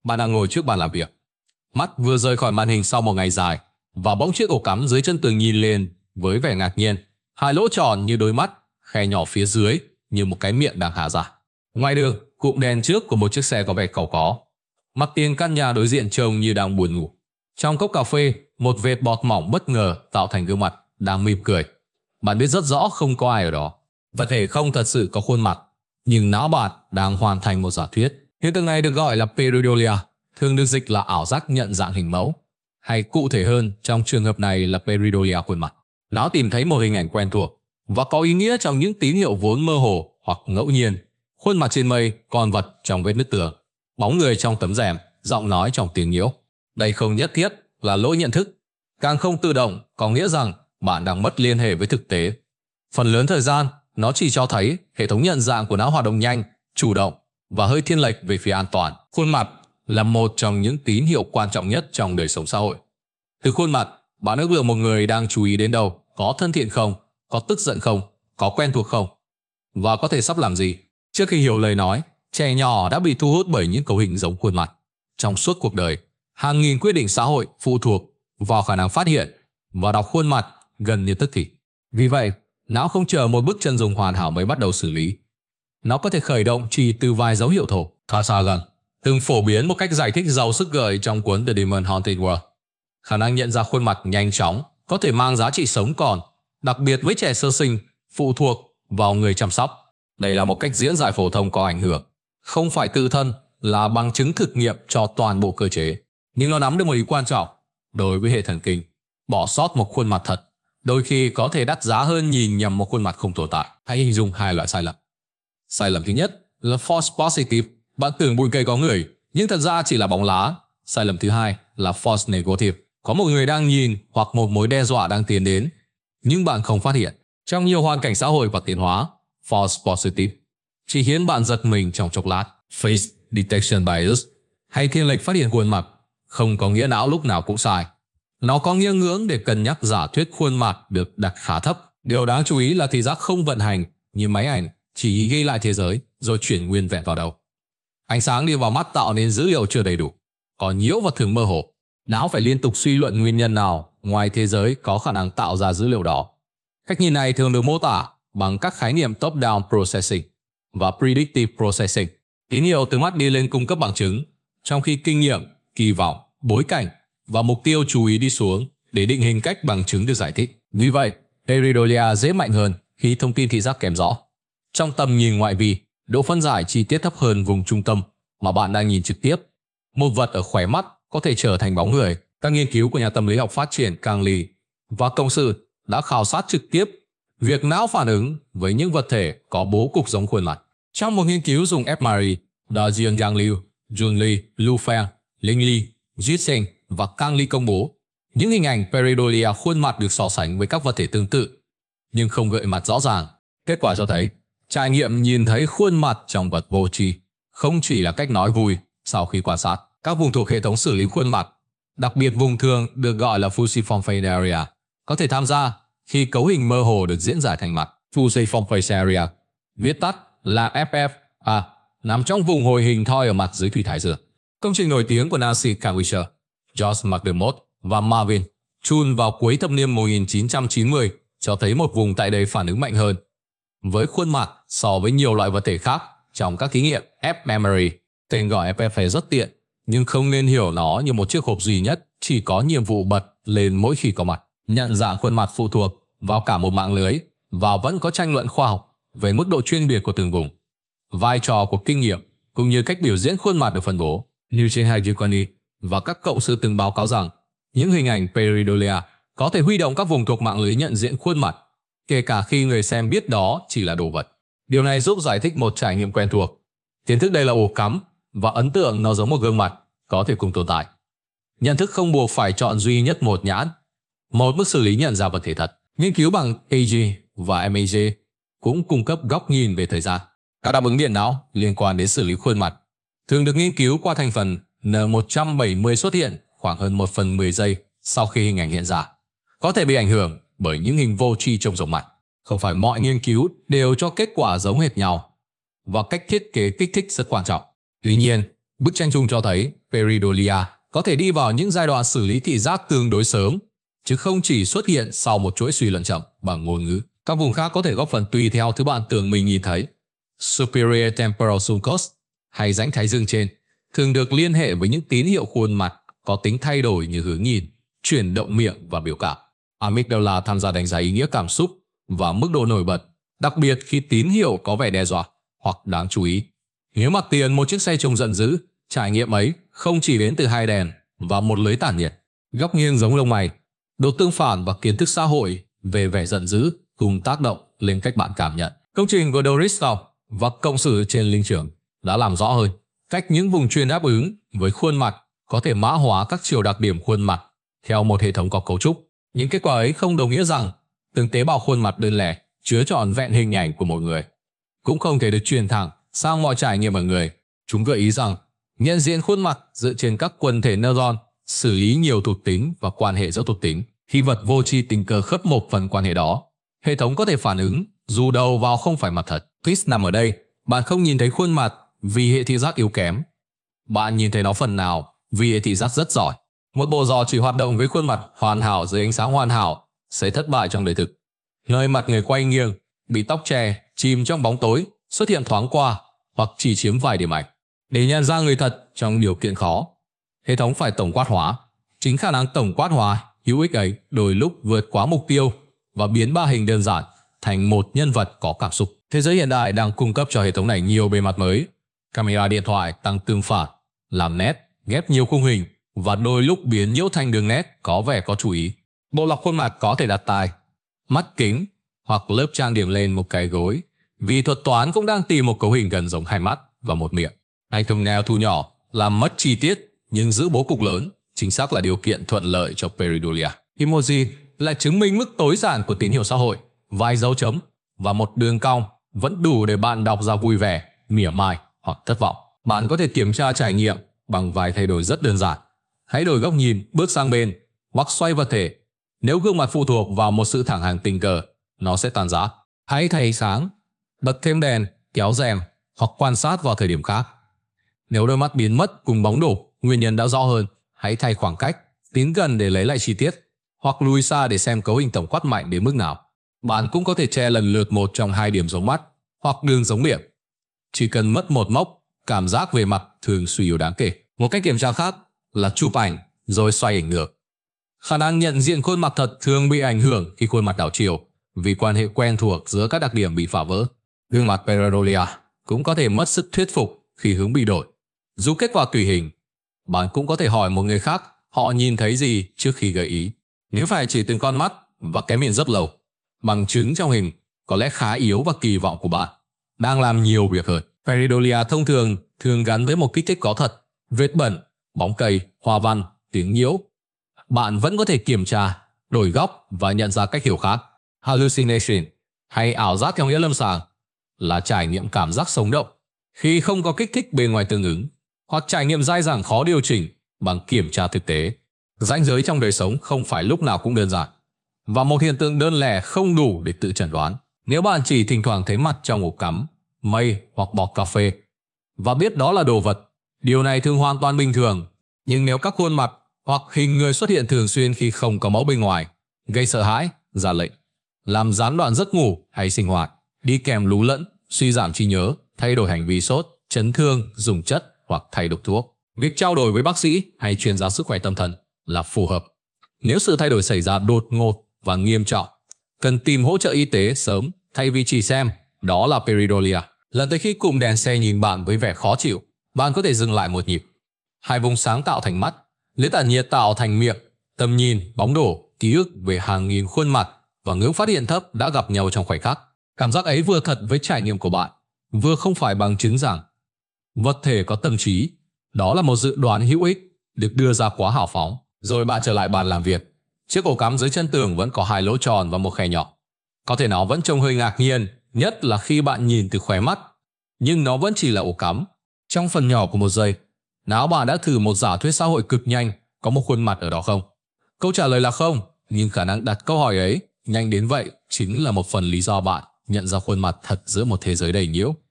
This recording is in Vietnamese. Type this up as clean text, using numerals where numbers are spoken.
Bạn đang ngồi trước bàn làm việc. Mắt vừa rời khỏi màn hình sau một ngày dài, và bỗng chiếc ổ cắm dưới chân tường nhìn lên với vẻ ngạc nhiên. Hai lỗ tròn như đôi mắt, khe nhỏ phía dưới như một cái miệng đang há ra. Ngoài đường, cụm đèn trước của một chiếc xe có vẻ cau có. Mặt tiền căn nhà đối diện trông như đang buồn ngủ. Trong cốc cà phê, một vệt bọt mỏng bất ngờ tạo thành gương mặt đang mỉm cười. Bạn biết rất rõ không có ai ở đó. Vật thể không thật sự có khuôn mặt, nhưng não bạn đang hoàn thành một giả thuyết. Hiện tượng này được gọi là pareidolia, thường được dịch là ảo giác nhận dạng hình mẫu, hay cụ thể hơn trong trường hợp này là pareidolia khuôn mặt. Não tìm thấy một hình ảnh quen thuộc và có ý nghĩa trong những tín hiệu vốn mơ hồ hoặc ngẫu nhiên. Khuôn mặt trên mây, con vật trong vết nứt tường, bóng người trong tấm rèm, giọng nói trong tiếng nhiễu. Đây không nhất thiết là lỗi nhận thức, càng không tự động có nghĩa rằng bạn đang mất liên hệ với thực tế. Phần lớn thời gian, nó chỉ cho thấy hệ thống nhận dạng của não hoạt động nhanh, chủ động và hơi thiên lệch về phía an toàn. Khuôn mặt là một trong những tín hiệu quan trọng nhất trong đời sống xã hội. Từ khuôn mặt, bạn ước lượng một người đang chú ý đến đâu, có thân thiện không, có tức giận không, có quen thuộc không, và có thể sắp làm gì. Trước khi hiểu lời nói, trẻ nhỏ đã bị thu hút bởi những cấu hình giống khuôn mặt. Trong suốt cuộc đời, hàng nghìn quyết định xã hội phụ thuộc vào khả năng phát hiện và đọc khuôn mặt gần như tức thì. Vì vậy, não không chờ một bức chân dung hoàn hảo mới bắt đầu xử lý. Nó có thể khởi động chỉ từ vài dấu hiệu thổ. Carl Sagan từng phổ biến một cách giải thích giàu sức gợi trong cuốn The Demon Haunted World. Khả năng nhận ra khuôn mặt nhanh chóng có thể mang giá trị sống còn, đặc biệt với trẻ sơ sinh, phụ thuộc vào người chăm sóc. Đây là một cách diễn giải phổ thông có ảnh hưởng, không phải tự thân là bằng chứng thực nghiệm cho toàn bộ cơ chế. Nhưng nó nắm được một ý quan trọng. Đối với hệ thần kinh, bỏ sót một khuôn mặt thật đôi khi có thể đắt giá hơn nhìn nhầm một khuôn mặt không tồn tại. Hãy hình dung hai loại sai lầm. Sai lầm thứ nhất là false positive. Bạn tưởng bụi cây có người, nhưng thật ra chỉ là bóng lá. Sai lầm thứ hai là false negative. Có một người đang nhìn hoặc một mối đe dọa đang tiến đến, nhưng bạn không phát hiện. Trong nhiều hoàn cảnh xã hội và tiến hóa, false positive chỉ khiến bạn giật mình trong chốc lát. Face detection bias hay thiên lệch phát hiện khuôn mặt không có nghĩa não lúc nào cũng sai. Nó có nghĩa ngưỡng để cân nhắc giả thuyết khuôn mặt được đặt khá thấp. Điều đáng chú ý là thị giác không vận hành như máy ảnh, chỉ ghi lại thế giới rồi chuyển nguyên vẹn vào đầu. Ánh sáng đi vào mắt tạo nên dữ liệu chưa đầy đủ, có nhiễu và thường mơ hồ. Não phải liên tục suy luận nguyên nhân nào ngoài thế giới có khả năng tạo ra dữ liệu đó. Cách nhìn này thường được mô tả bằng các khái niệm top-down processing và predictive processing. Tín hiệu từ mắt đi lên cung cấp bằng chứng, trong khi kinh nghiệm, kỳ vọng, bối cảnh và mục tiêu chú ý đi xuống để định hình cách bằng chứng được giải thích. Vì vậy, pareidolia dễ mạnh hơn khi thông tin thị giác kém rõ. Trong tầm nhìn ngoại vi, độ phân giải chi tiết thấp hơn vùng trung tâm mà bạn đang nhìn trực tiếp. Một vật ở khóe mắt có thể trở thành bóng người. Các nghiên cứu của nhà tâm lý học phát triển Kang Lee và cộng sự đã khảo sát trực tiếp việc não phản ứng với những vật thể có bố cục giống khuôn mặt. Trong một nghiên cứu dùng fMRI, đã Jian Liu, Jun Lee, Lu Feng, Ling Li, Jit Seng và Kang Lee công bố những hình ảnh pareidolia khuôn mặt được so sánh với các vật thể tương tự, nhưng không gợi mặt rõ ràng. Kết quả cho thấy, trải nghiệm nhìn thấy khuôn mặt trong vật vô tri không chỉ là cách nói vui sau khi quan sát. Các vùng thuộc hệ thống xử lý khuôn mặt, đặc biệt vùng thường được gọi là fusiform face area, có thể tham gia khi cấu hình mơ hồ được diễn giải thành mặt. Fusiform face area, viết tắt là FFA, nằm trong vùng hồi hình thoi ở mặt dưới thủy thái dương. Công trình nổi tiếng của Nancy Cartwright, George McDermott và Marvin Chun vào cuối thập niên 1990 cho thấy một vùng tại đây phản ứng mạnh hơn với khuôn mặt so với nhiều loại vật thể khác trong các thí nghiệm fMRI. Tên gọi FFA rất tiện, nhưng không nên hiểu nó như một chiếc hộp duy nhất chỉ có nhiệm vụ bật lên mỗi khi có mặt. Nhận dạng khuôn mặt phụ thuộc vào cả một mạng lưới và vẫn có tranh luận khoa học về mức độ chuyên biệt của từng vùng. Vai trò của kinh nghiệm cũng như cách biểu diễn khuôn mặt được phân bố. Như trên Hajikani và các cộng sự từng báo cáo rằng những hình ảnh pareidolia có thể huy động các vùng thuộc mạng lưới nhận diện khuôn mặt, kể cả khi người xem biết đó chỉ là đồ vật. Điều này giúp giải thích một trải nghiệm quen thuộc. Kiến thức đây là ổ cắm và ấn tượng nó giống một gương mặt có thể cùng tồn tại. Nhận thức không buộc phải chọn duy nhất một nhãn, một mức xử lý nhận ra vật thể thật. Nghiên cứu bằng AG và MAG cũng cung cấp góc nhìn về thời gian. Các đáp ứng điện não liên quan đến xử lý khuôn mặt thường được nghiên cứu qua thành phần N170 xuất hiện khoảng hơn 1/10 giây sau khi hình ảnh hiện ra. Có thể bị ảnh hưởng bởi những hình vô tri trông giống mặt. Không phải mọi nghiên cứu đều cho kết quả giống hệt nhau, và cách thiết kế kích thích rất quan trọng. Tuy nhiên, Bức tranh chung cho thấy pareidolia có thể đi vào những giai đoạn xử lý thị giác tương đối sớm, chứ không chỉ xuất hiện sau một chuỗi suy luận chậm bằng ngôn ngữ. Các vùng khác có thể góp phần tùy theo thứ bạn tưởng mình nhìn thấy. Superior temporal sulcus hay rãnh thái dương trên thường được liên hệ với những tín hiệu khuôn mặt có tính thay đổi như hướng nhìn, chuyển động miệng và biểu cảm. Amygdala tham gia đánh giá ý nghĩa cảm xúc và mức độ nổi bật, đặc biệt khi tín hiệu có vẻ đe dọa hoặc đáng chú ý. Nếu mặt tiền một chiếc xe trông giận dữ, trải nghiệm ấy không chỉ đến từ hai đèn và một lưới tản nhiệt. Góc nghiêng giống lông mày, độ tương phản và kiến thức xã hội về vẻ giận dữ cùng tác động lên cách bạn cảm nhận. Công trình của Doristow và cộng sự trên linh trưởng đã làm rõ hơn cách những vùng truyền đáp ứng với khuôn mặt có thể mã hóa các chiều đặc điểm khuôn mặt theo một hệ thống có cấu trúc. Những kết quả ấy không đồng nghĩa rằng từng tế bào khuôn mặt đơn lẻ chứa trọn vẹn hình ảnh của một người, cũng không thể được truyền thẳng sang mọi trải nghiệm ở người. Chúng gợi ý rằng nhận diện khuôn mặt dựa trên các quần thể neuron xử lý nhiều thuộc tính và quan hệ giữa thuộc tính. Khi vật vô tri tình cờ khớp một phần quan hệ đó, hệ thống có thể phản ứng dù đầu vào không phải mặt thật. Twist nằm ở đây, bạn không nhìn thấy khuôn mặt vì hệ thị giác yếu kém. Bạn nhìn thấy nó phần nào vì hệ thị giác rất giỏi. Một bộ giò chỉ hoạt động với khuôn mặt hoàn hảo dưới ánh sáng hoàn hảo sẽ thất bại trong đời thực. Nơi mặt người quay nghiêng, bị tóc che, chìm trong bóng tối, xuất hiện thoáng qua hoặc chỉ chiếm vài điểm ảnh. Để nhận ra người thật trong điều kiện khó, hệ thống phải tổng quát hóa. Chính khả năng tổng quát hóa hữu ích ấy đôi lúc vượt quá mục tiêu và biến ba hình đơn giản thành một nhân vật có cảm xúc. Thế giới hiện đại đang cung cấp cho hệ thống này nhiều bề mặt mới. Camera điện thoại tăng tương phản, làm nét, ghép nhiều khung hình và đôi lúc biến nhiễu thành đường nét có vẻ có chủ ý. Bộ lọc khuôn mặt có thể đặt tai, mắt kính hoặc lớp trang điểm lên một cái gối, vì thuật toán cũng đang tìm một cấu hình gần giống hai mắt và một miệng. Hay thumbnail thu nhỏ làm mất chi tiết nhưng giữ bố cục lớn, chính xác là điều kiện thuận lợi cho pareidolia. Emoji lại chứng minh mức tối giản của tín hiệu xã hội. Vài dấu chấm và một đường cong vẫn đủ để bạn đọc ra vui vẻ, mỉa mai hoặc thất vọng. Bạn có thể kiểm tra trải nghiệm bằng vài thay đổi rất đơn giản. Hãy đổi góc nhìn, bước sang bên hoặc xoay vật thể. Nếu gương mặt phụ thuộc vào một sự thẳng hàng tình cờ, nó sẽ tan rã. Hãy thay sáng, bật thêm đèn, kéo rèm hoặc quan sát vào thời điểm khác. Nếu đôi mắt biến mất cùng bóng đổ, nguyên nhân đã rõ hơn. Hãy thay khoảng cách, tiến gần để lấy lại chi tiết, hoặc lùi xa để xem cấu hình tổng quát mạnh đến mức nào. Bạn cũng có thể che lần lượt một trong hai điểm giống mắt hoặc đường giống miệng. Chỉ cần mất một mốc, cảm giác về mặt thường suy yếu đáng kể. Một cách kiểm tra khác là chụp ảnh rồi xoay ảnh ngược. Khả năng nhận diện khuôn mặt thật thường bị ảnh hưởng khi khuôn mặt đảo chiều vì quan hệ quen thuộc giữa các đặc điểm bị phá vỡ. Gương mặt pareidolia cũng có thể mất sức thuyết phục khi hướng bị đổi. Dù kết quả tùy hình, bạn cũng có thể hỏi một người khác họ nhìn thấy gì trước khi gợi ý. Nếu phải chỉ từng con mắt và cái miệng rất lâu, bằng chứng trong hình có lẽ khá yếu và kỳ vọng của bạn đang làm nhiều việc hơn. Pareidolia thông thường gắn với một kích thích có thật, vết bẩn, bóng cây, hoa văn, tiếng nhiễu. Bạn vẫn có thể kiểm tra, đổi góc và nhận ra cách hiểu khác. Hallucination hay ảo giác theo nghĩa lâm sàng là trải nghiệm cảm giác sống động khi không có kích thích bên ngoài tương ứng, hoặc trải nghiệm dai dẳng khó điều chỉnh bằng kiểm tra thực tế. Ranh giới trong đời sống không phải lúc nào cũng đơn giản, và một hiện tượng đơn lẻ không đủ để tự chẩn đoán. Nếu bạn chỉ thỉnh thoảng thấy mặt trong ổ cắm, mây hoặc bọt cà phê và biết đó là đồ vật, điều này thường hoàn toàn bình thường. Nhưng nếu các khuôn mặt hoặc hình người xuất hiện thường xuyên khi không có mẫu bên ngoài, gây sợ hãi, ra lệnh, làm gián đoạn giấc ngủ hay sinh hoạt, đi kèm lú lẫn, suy giảm trí nhớ, thay đổi hành vi sốt, chấn thương, dùng chất hoặc thay đổi thuốc, việc trao đổi với bác sĩ hay chuyên gia sức khỏe tâm thần là phù hợp. Nếu sự thay đổi xảy ra đột ngột và nghiêm trọng, cần tìm hỗ trợ y tế sớm thay vì chỉ xem đó là pareidolia. Lần tới khi cụm đèn xe nhìn bạn với vẻ khó chịu, bạn có thể dừng lại một nhịp. Hai vùng sáng tạo thành mắt, lưới tản nhiệt tạo thành miệng, tầm nhìn, bóng đổ, ký ức về hàng nghìn khuôn mặt và ngưỡng phát hiện thấp đã gặp nhau trong khoảnh khắc. Cảm giác ấy vừa thật với trải nghiệm của bạn, vừa không phải bằng chứng rằng vật thể có tâm trí. Đó là một dự đoán hữu ích được đưa ra quá hào phóng. Rồi bạn trở lại bàn làm việc. Chiếc ổ cắm dưới chân tường vẫn có hai lỗ tròn và một khe nhỏ. Có thể nó vẫn trông hơi ngạc nhiên, nhất là khi bạn nhìn từ khóe mắt, nhưng nó vẫn chỉ là ổ cắm. Trong phần nhỏ của một giây, não bạn đã thử một giả thuyết xã hội cực nhanh có một khuôn mặt ở đó không? Câu trả lời là không, nhưng khả năng đặt câu hỏi ấy nhanh đến vậy chính là một phần lý do bạn nhận ra khuôn mặt thật giữa một thế giới đầy nhiễu.